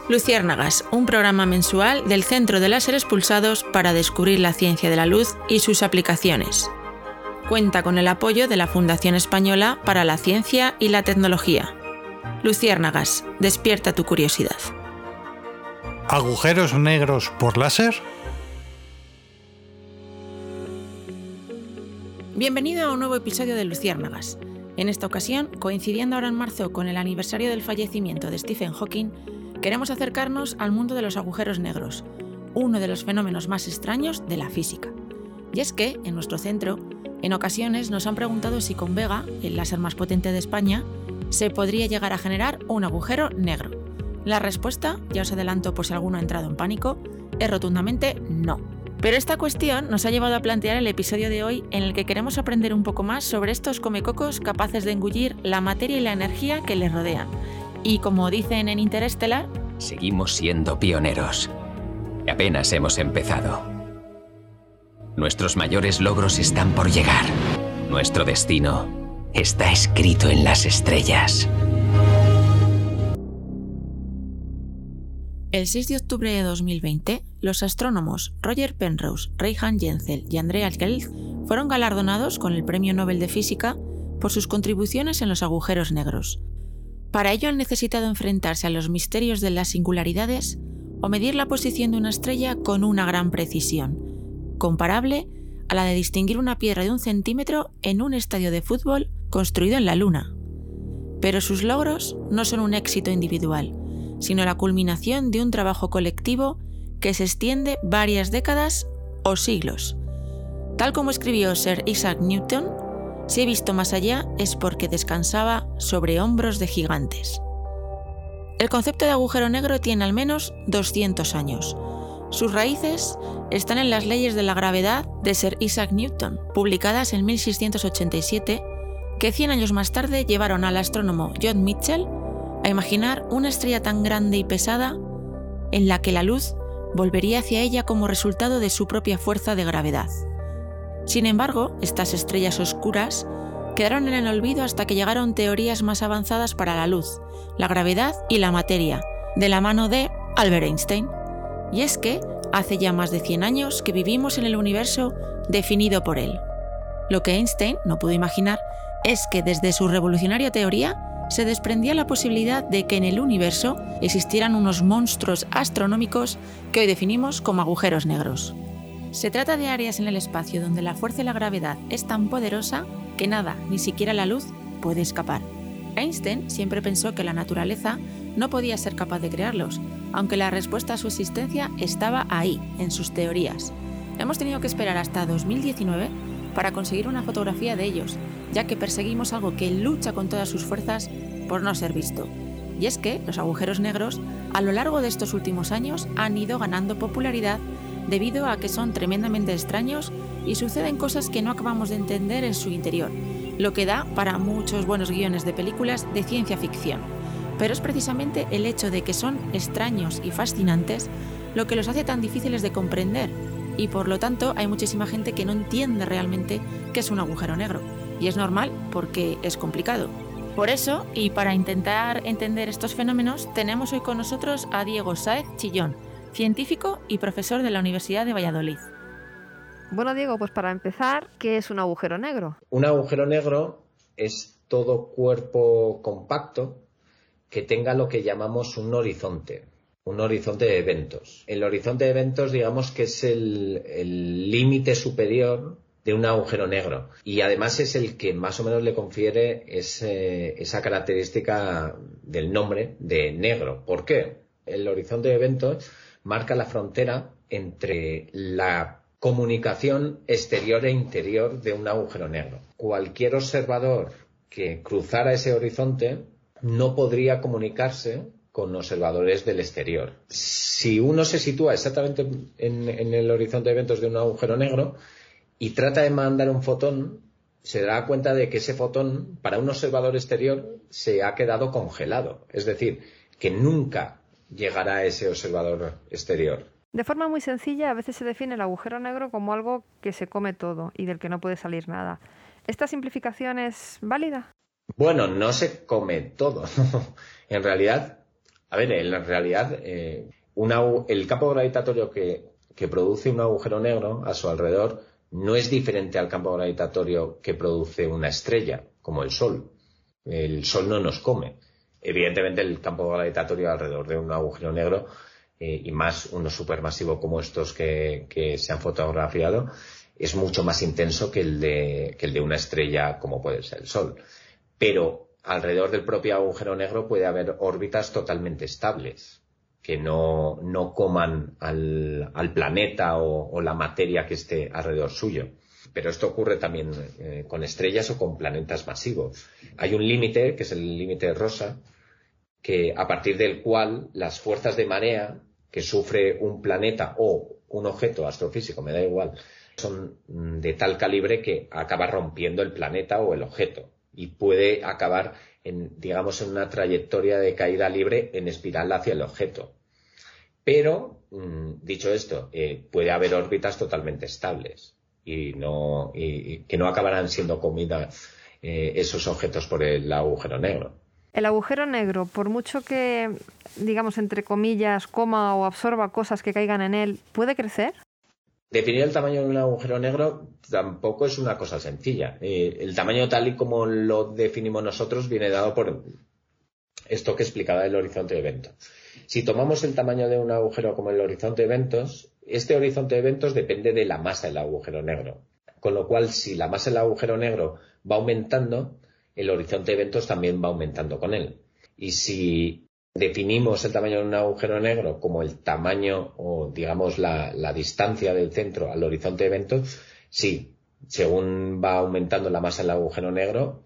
Luciérnagas, un programa mensual del Centro de Láseres Pulsados para descubrir la ciencia de la luz y sus aplicaciones. Cuenta con el apoyo de la Fundación Española para la Ciencia y la Tecnología. Luciérnagas, despierta tu curiosidad. ¿Agujeros negros por láser? Bienvenido a un nuevo episodio de Luciérnagas. En esta ocasión, coincidiendo ahora en marzo con el aniversario del fallecimiento de Stephen Hawking, queremos acercarnos al mundo de los agujeros negros, uno de los fenómenos más extraños de la física. Y es que, en nuestro centro, en ocasiones nos han preguntado si con Vega, el láser más potente de España, se podría llegar a generar un agujero negro. La respuesta, ya os adelanto por si alguno ha entrado en pánico, es rotundamente no. Pero esta cuestión nos ha llevado a plantear el episodio de hoy en el que queremos aprender un poco más sobre estos comecocos capaces de engullir la materia y la energía que les rodean. Y como dicen en Interestelar, seguimos siendo pioneros. Y apenas hemos empezado. Nuestros mayores logros están por llegar. Nuestro destino está escrito en las estrellas. El 6 de octubre de 2020, los astrónomos Roger Penrose, Reinhard Genzel y Andreas Gelds fueron galardonados con el Premio Nobel de Física por sus contribuciones en los agujeros negros. Para ello han necesitado enfrentarse a los misterios de las singularidades o medir la posición de una estrella con una gran precisión, comparable a la de distinguir una piedra de 1 centímetro en un estadio de fútbol construido en la Luna. Pero sus logros no son un éxito individual, sino la culminación de un trabajo colectivo que se extiende varias décadas o siglos. Tal como escribió Sir Isaac Newton, si he visto más allá es porque descansaba sobre hombros de gigantes. El concepto de agujero negro tiene al menos 200 años. Sus raíces están en las leyes de la gravedad de Sir Isaac Newton, publicadas en 1687, que 100 años más tarde llevaron al astrónomo John Michell a imaginar una estrella tan grande y pesada en la que la luz volvería hacia ella como resultado de su propia fuerza de gravedad. Sin embargo, estas estrellas oscuras quedaron en el olvido hasta que llegaron teorías más avanzadas para la luz, la gravedad y la materia, de la mano de Albert Einstein. Y es que hace ya más de 100 años que vivimos en el universo definido por él. Lo que Einstein no pudo imaginar es que desde su revolucionaria teoría se desprendía la posibilidad de que en el universo existieran unos monstruos astronómicos que hoy definimos como agujeros negros. Se trata de áreas en el espacio donde la fuerza y la gravedad es tan poderosa que nada, ni siquiera la luz, puede escapar. Einstein siempre pensó que la naturaleza no podía ser capaz de crearlos, aunque la respuesta a su existencia estaba ahí, en sus teorías. Hemos tenido que esperar hasta 2019 para conseguir una fotografía de ellos, ya que perseguimos algo que lucha con todas sus fuerzas por no ser visto. Y es que los agujeros negros, a lo largo de estos últimos años, han ido ganando popularidad debido a que son tremendamente extraños y suceden cosas que no acabamos de entender en su interior, lo que da para muchos buenos guiones de películas de ciencia ficción. Pero es precisamente el hecho de que son extraños y fascinantes lo que los hace tan difíciles de comprender, y por lo tanto hay muchísima gente que no entiende realmente qué es un agujero negro. Y es normal porque es complicado. Por eso, y para intentar entender estos fenómenos, tenemos hoy con nosotros a Diego Sáez Chillón, científico y profesor de la Universidad de Valladolid. Bueno, Diego, pues para empezar, ¿qué es un agujero negro? Un agujero negro es todo cuerpo compacto que tenga lo que llamamos un horizonte de eventos. El horizonte de eventos, digamos que es el límite superior de un agujero negro, y además es el que más o menos le confiere esa característica del nombre de negro. ¿Por qué? El horizonte de eventos marca la frontera entre la comunicación exterior e interior de un agujero negro. Cualquier observador que cruzara ese horizonte no podría comunicarse con observadores del exterior. Si uno se sitúa exactamente en el horizonte de eventos de un agujero negro y trata de mandar un fotón, se dará cuenta de que ese fotón, para un observador exterior, se ha quedado congelado. Es decir, que nunca llegará a ese observador exterior. De forma muy sencilla, a veces se define el agujero negro como algo que se come todo y del que no puede salir nada. ¿Esta simplificación es válida? Bueno, no se come todo. En realidad, A ver, en la realidad, el campo gravitatorio que produce un agujero negro a su alrededor no es diferente al campo gravitatorio que produce una estrella, como el Sol. El Sol no nos come. Evidentemente, el campo gravitatorio alrededor de un agujero negro, y más uno supermasivo como estos que se han fotografiado, es mucho más intenso que el de una estrella como puede ser el Sol. Pero alrededor del propio agujero negro puede haber órbitas totalmente estables, que no coman al planeta o la materia que esté alrededor suyo. Pero esto ocurre también con estrellas o con planetas masivos. Hay un límite, que es el límite rosa, que a partir del cual las fuerzas de marea que sufre un planeta o un objeto astrofísico, me da igual, son de tal calibre que acaba rompiendo el planeta o el objeto y puede acabar en una trayectoria de caída libre en espiral hacia el objeto. Pero, dicho esto, puede haber órbitas totalmente estables y que no acabarán siendo comidas esos objetos por el agujero negro. El agujero negro, por mucho que, digamos, entre comillas, coma o absorba cosas que caigan en él, ¿puede crecer? Definir el tamaño de un agujero negro tampoco es una cosa sencilla. El tamaño tal y como lo definimos nosotros viene dado por esto que explicaba del horizonte de eventos. Si tomamos el tamaño de un agujero como el horizonte de eventos, este horizonte de eventos depende de la masa del agujero negro. Con lo cual, si la masa del agujero negro va aumentando, el horizonte de eventos también va aumentando con él. Y si definimos el tamaño de un agujero negro como el tamaño o, digamos, la distancia del centro al horizonte de eventos, sí, según va aumentando la masa del agujero negro,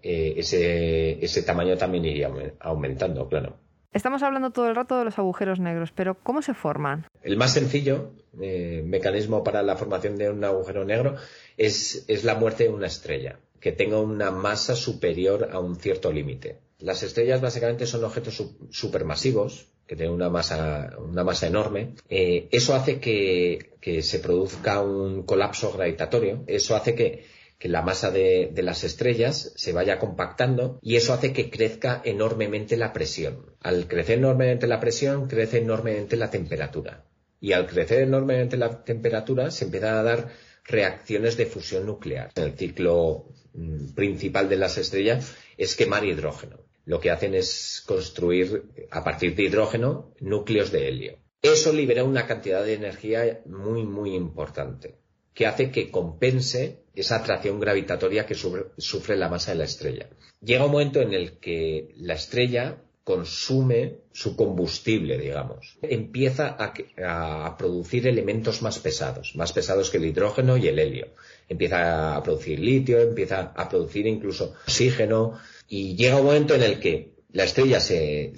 ese tamaño también iría aumentando, claro. Estamos hablando todo el rato de los agujeros negros, pero ¿cómo se forman? El más sencillo mecanismo para la formación de un agujero negro es la muerte de una estrella, que tenga una masa superior a un cierto límite. Las estrellas básicamente son objetos supermasivos, que tienen una masa enorme. Eso hace que se produzca un colapso gravitatorio. Eso hace que la masa de las estrellas se vaya compactando y eso hace que crezca enormemente la presión. Al crecer enormemente la presión, crece enormemente la temperatura. Y al crecer enormemente la temperatura, se empiezan a dar reacciones de fusión nuclear. El ciclo principal de las estrellas es quemar hidrógeno. Lo que hacen es construir, a partir de hidrógeno, núcleos de helio. Eso libera una cantidad de energía muy, muy importante, que hace que compense esa atracción gravitatoria que sufre la masa de la estrella. Llega un momento en el que la estrella consume su combustible, digamos. Empieza a producir elementos más pesados que el hidrógeno y el helio. Empieza a producir litio, empieza a producir incluso oxígeno, y llega un momento en el que la estrella se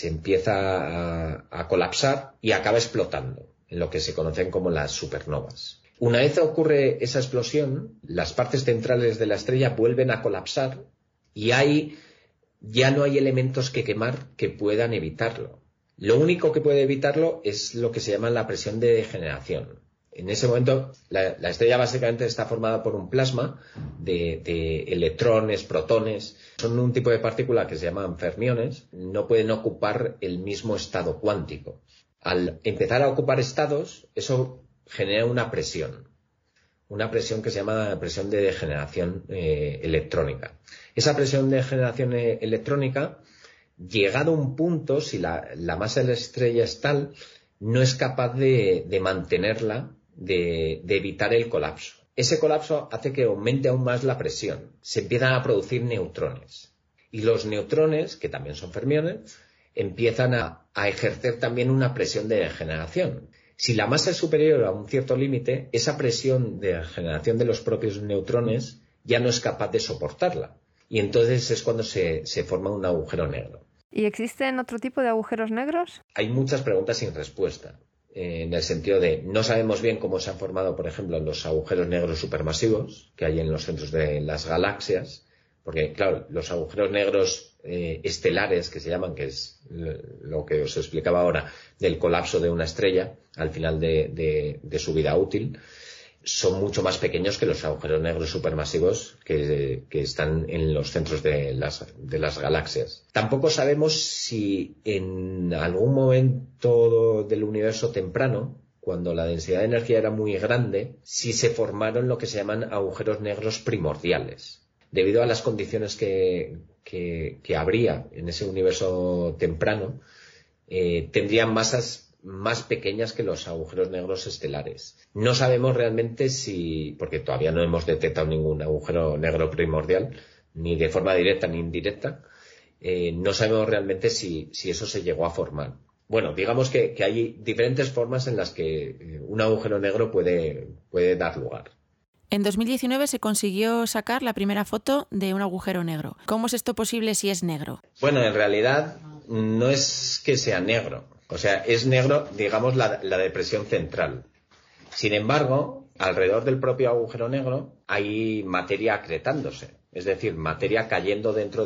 empieza a colapsar y acaba explotando, en lo que se conocen como las supernovas. Una vez ocurre esa explosión, las partes centrales de la estrella vuelven a colapsar y ya no hay elementos que quemar que puedan evitarlo. Lo único que puede evitarlo es lo que se llama la presión de degeneración. En ese momento, la estrella básicamente está formada por un plasma de electrones, protones. Son un tipo de partícula que se llaman fermiones. No pueden ocupar el mismo estado cuántico. Al empezar a ocupar estados, eso genera una presión que se llama presión de degeneración electrónica. Esa presión de degeneración electrónica, llegado a un punto, si la masa de la estrella es tal, no es capaz de mantenerla, de evitar el colapso. Ese colapso hace que aumente aún más la presión. Se empiezan a producir neutrones. Y los neutrones, que también son fermiones, empiezan a ejercer también una presión de degeneración. Si la masa es superior a un cierto límite, esa presión de generación de los propios neutrones ya no es capaz de soportarla. Y entonces es cuando se forma un agujero negro. ¿Y existen otro tipo de agujeros negros? Hay muchas preguntas sin respuesta. En el sentido de no sabemos bien cómo se han formado, por ejemplo, los agujeros negros supermasivos que hay en los centros de las galaxias. Porque, claro, los agujeros negros estelares, que se llaman, que es lo que os explicaba ahora, del colapso de una estrella al final de su vida útil, son mucho más pequeños que los agujeros negros supermasivos que están en los centros de las galaxias. Tampoco sabemos si en algún momento del universo temprano, cuando la densidad de energía era muy grande, si se formaron lo que se llaman agujeros negros primordiales. Debido a las condiciones que habría en ese universo temprano, tendrían masas más pequeñas que los agujeros negros estelares. No sabemos realmente porque todavía no hemos detectado ningún agujero negro primordial, ni de forma directa ni indirecta, no sabemos realmente si eso se llegó a formar. Bueno, digamos que hay diferentes formas en las que un agujero negro puede dar lugar. En 2019 se consiguió sacar la primera foto de un agujero negro. ¿Cómo es esto posible si es negro? Bueno, en realidad no es que sea negro. O sea, es negro, digamos, la depresión central. Sin embargo, alrededor del propio agujero negro hay materia acretándose. Es decir, materia cayendo dentro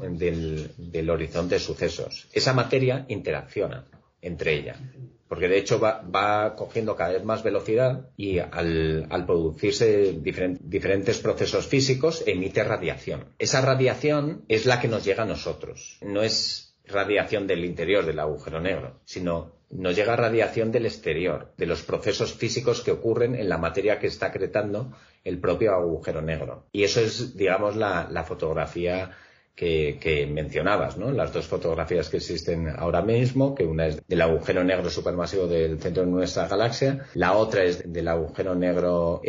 del horizonte de sucesos. Esa materia interacciona entre ella. Porque de hecho va cogiendo cada vez más velocidad y al producirse diferentes procesos físicos emite radiación. Esa radiación es la que nos llega a nosotros. No es radiación del interior del agujero negro, sino nos llega radiación del exterior, de los procesos físicos que ocurren en la materia que está acretando el propio agujero negro. Y eso es, digamos, la fotografía que mencionabas, ¿no? Las dos fotografías que existen ahora mismo, que una es del agujero negro supermasivo del centro de nuestra galaxia, la otra es del agujero negro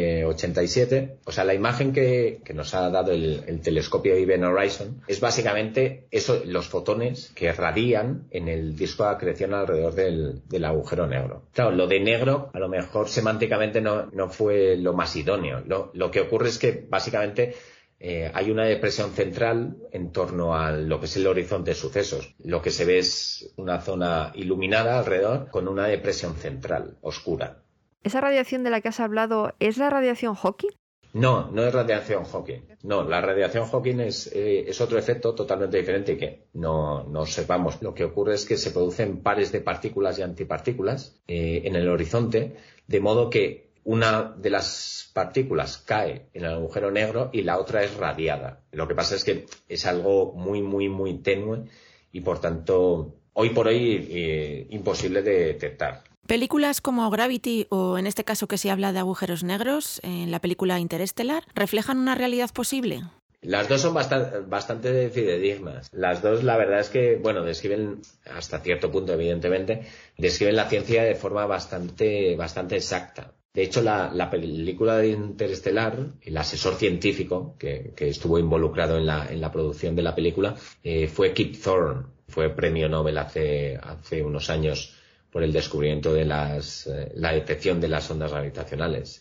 MG87. O sea, la imagen que nos ha dado el telescopio Event Horizon es básicamente eso, los fotones que radian en el disco de acreción alrededor del agujero negro. Claro, lo de negro a lo mejor semánticamente no fue lo más idóneo. Lo que ocurre es que básicamente hay una depresión central en torno a lo que es el horizonte de sucesos. Lo que se ve es una zona iluminada alrededor con una depresión central, oscura. ¿Esa radiación de la que has hablado es la radiación Hawking? No es radiación Hawking. No, la radiación Hawking es otro efecto totalmente diferente y que no sepamos. Lo que ocurre es que se producen pares de partículas y antipartículas en el horizonte, de modo que una de las partículas cae en el agujero negro y la otra es radiada. Lo que pasa es que es algo muy, muy, muy tenue y, por tanto, hoy por hoy imposible de detectar. Películas como Gravity o, en este caso que se habla de agujeros negros, en la película Interestelar, ¿reflejan una realidad posible? Las dos son bastante fidedignas. Las dos, la verdad es que, bueno, describen, hasta cierto punto, evidentemente, describen la ciencia de forma bastante exacta. De hecho, la película de Interestelar, el asesor científico que estuvo involucrado en la producción de la película, fue Kip Thorne. Fue premio Nobel hace unos años por el descubrimiento de la detección de las ondas gravitacionales.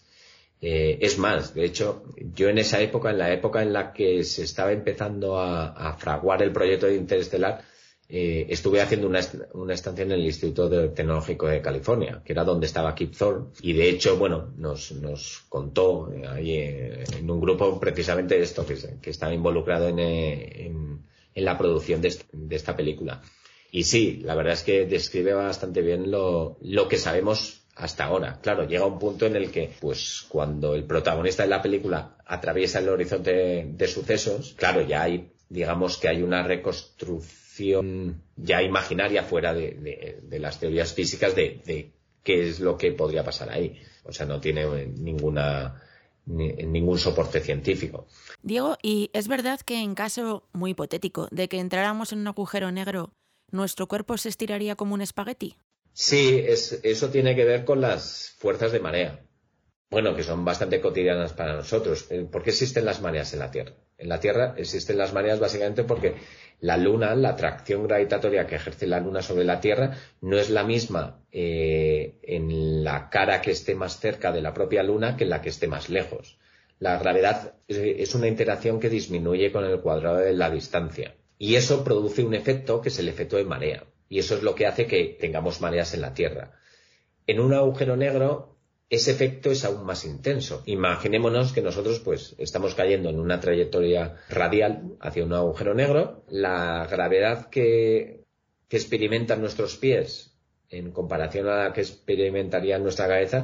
Es más, de hecho, yo en esa época, en la época en la que se estaba empezando a fraguar el proyecto de Interestelar, estuve haciendo una estancia en el Instituto Tecnológico de California, que era donde estaba Kip Thorne, y de hecho, bueno, nos contó ahí en un grupo precisamente esto, que estaba involucrado en la producción de esta película. Y sí, la verdad es que describe bastante bien lo que sabemos hasta ahora. Claro, llega un punto en el que, pues, cuando el protagonista de la película atraviesa el horizonte de sucesos, claro, ya hay, digamos que hay una reconstrucción ya imaginaria fuera de las teorías físicas de qué es lo que podría pasar ahí. O sea, no tiene ningún soporte científico. Diego, ¿y es verdad que en caso muy hipotético de que entráramos en un agujero negro, nuestro cuerpo se estiraría como un espagueti? Sí, eso tiene que ver con las fuerzas de marea. Bueno, que son bastante cotidianas para nosotros. ¿Por qué existen las mareas en la Tierra? En la Tierra existen las mareas básicamente porque la Luna, la atracción gravitatoria que ejerce la Luna sobre la Tierra, no es la misma en la cara que esté más cerca de la propia Luna que en la que esté más lejos. La gravedad es una interacción que disminuye con el cuadrado de la distancia. Y eso produce un efecto que es el efecto de marea. Y eso es lo que hace que tengamos mareas en la Tierra. En un agujero negro, ese efecto es aún más intenso. Imaginémonos que nosotros pues estamos cayendo en una trayectoria radial hacia un agujero negro. La gravedad que experimentan nuestros pies en comparación a la que experimentaría nuestra cabeza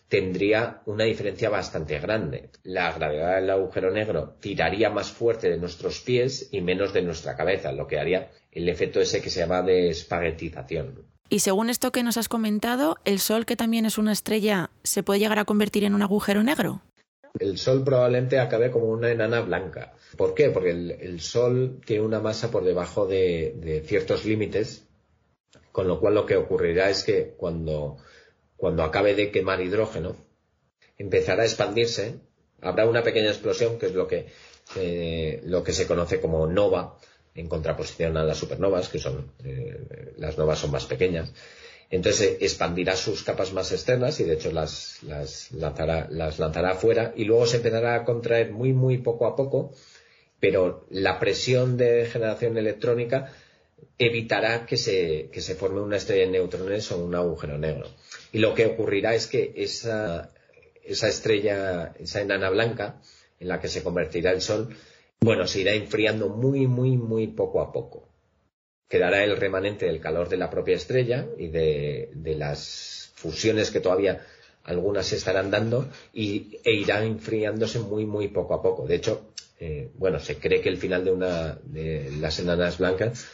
tendría una diferencia bastante grande. La gravedad del agujero negro tiraría más fuerte de nuestros pies y menos de nuestra cabeza, lo que haría el efecto ese que se llama de espaguetización. Y según esto que nos has comentado, ¿el Sol, que también es una estrella, se puede llegar a convertir en un agujero negro? El Sol probablemente acabe como una enana blanca. ¿Por qué? Porque el Sol tiene una masa por debajo de ciertos límites, con lo cual lo que ocurrirá es que cuando acabe de quemar hidrógeno, empezará a expandirse, habrá una pequeña explosión, que es lo que se conoce como nova, en contraposición a las supernovas, que son las novas son más pequeñas. Entonces expandirá sus capas más externas y de hecho las lanzará afuera, y luego se empezará a contraer muy muy poco a poco, pero la presión de generación electrónica evitará que se forme una estrella de neutrones o un agujero negro. Y lo que ocurrirá es que esa estrella, esa enana blanca en la que se convertirá el Sol, se irá enfriando muy, muy, muy poco a poco. Quedará el remanente del calor de la propia estrella y de las fusiones que todavía algunas se estarán dando e irá enfriándose muy, muy poco a poco. De hecho, se cree que el final de las enanas blancas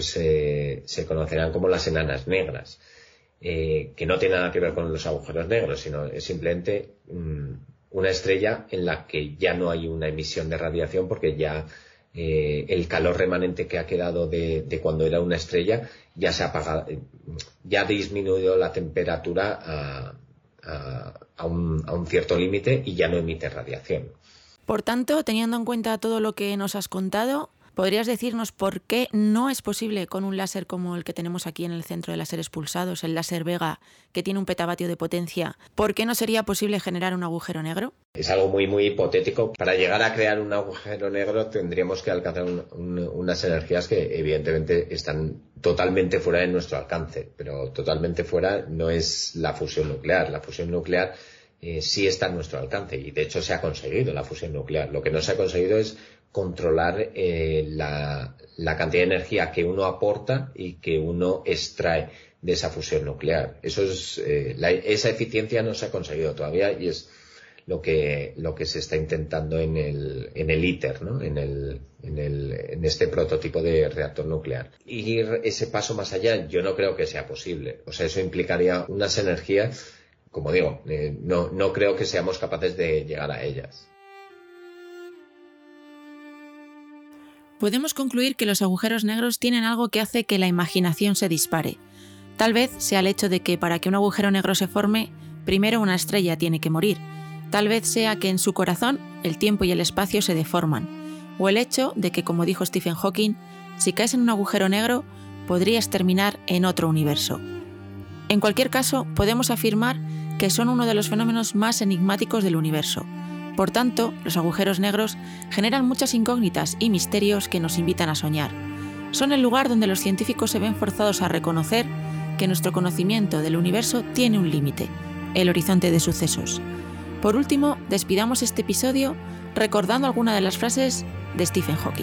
se conocerán como las enanas negras, que no tiene nada que ver con los agujeros negros, sino es simplemente una estrella en la que ya no hay una emisión de radiación, porque ya el calor remanente que ha quedado de cuando era una estrella ya se ha apagado, ya ha disminuido la temperatura a un cierto límite y ya no emite radiación. Por tanto, teniendo en cuenta todo lo que nos has contado, ¿podrías decirnos por qué no es posible con un láser como el que tenemos aquí en el Centro de Láseres Pulsados, el láser Vega, que tiene un petavatio de potencia, por qué no sería posible generar un agujero negro? Es algo muy, muy hipotético. Para llegar a crear un agujero negro tendríamos que alcanzar unas energías que evidentemente están totalmente fuera de nuestro alcance, pero totalmente fuera no es la fusión nuclear. La fusión nuclear sí está en nuestro alcance y de hecho se ha conseguido la fusión nuclear. Lo que no se ha conseguido es controlar la cantidad de energía que uno aporta y que uno extrae de esa fusión nuclear. Esa eficiencia no se ha conseguido todavía y es lo que se está intentando en el ITER, ¿no? en este prototipo de reactor nuclear. Ir ese paso más allá yo no creo que sea posible. O sea, eso implicaría unas energías, como digo, no creo que seamos capaces de llegar a ellas. Podemos concluir que los agujeros negros tienen algo que hace que la imaginación se dispare. Tal vez sea el hecho de que para que un agujero negro se forme, primero una estrella tiene que morir. Tal vez sea que en su corazón el tiempo y el espacio se deforman. O el hecho de que, como dijo Stephen Hawking, si caes en un agujero negro, podrías terminar en otro universo. En cualquier caso, podemos afirmar que son uno de los fenómenos más enigmáticos del universo. Por tanto, los agujeros negros generan muchas incógnitas y misterios que nos invitan a soñar. Son el lugar donde los científicos se ven forzados a reconocer que nuestro conocimiento del universo tiene un límite, el horizonte de sucesos. Por último, despidamos este episodio recordando alguna de las frases de Stephen Hawking.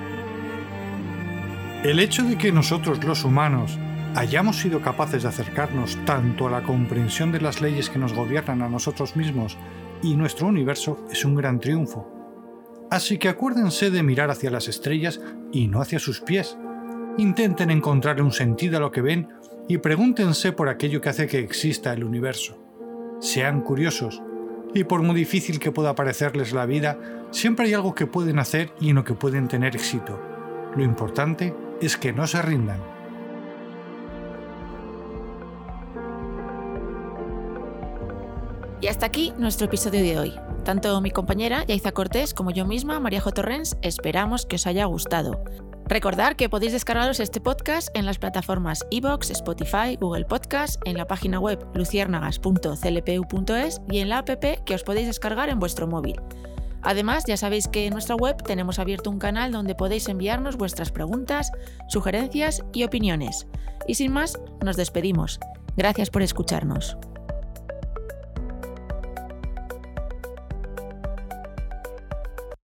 El hecho de que nosotros, los humanos, hayamos sido capaces de acercarnos tanto a la comprensión de las leyes que nos gobiernan a nosotros mismos y nuestro universo es un gran triunfo. Así que acuérdense de mirar hacia las estrellas y no hacia sus pies. Intenten encontrarle un sentido a lo que ven y pregúntense por aquello que hace que exista el universo. Sean curiosos, y por muy difícil que pueda parecerles la vida, siempre hay algo que pueden hacer y en lo que pueden tener éxito. Lo importante es que no se rindan. Y hasta aquí nuestro episodio de hoy. Tanto mi compañera Yaiza Cortés como yo misma, María J. Torrens, esperamos que os haya gustado. Recordad que podéis descargaros este podcast en las plataformas iVoox, Spotify, Google Podcast, en la página web luciérnagas.clpu.es y en la app que os podéis descargar en vuestro móvil. Además, ya sabéis que en nuestra web tenemos abierto un canal donde podéis enviarnos vuestras preguntas, sugerencias y opiniones. Y sin más, nos despedimos. Gracias por escucharnos.